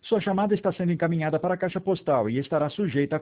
Sua chamada está sendo encaminhada para a caixa postal e estará sujeita a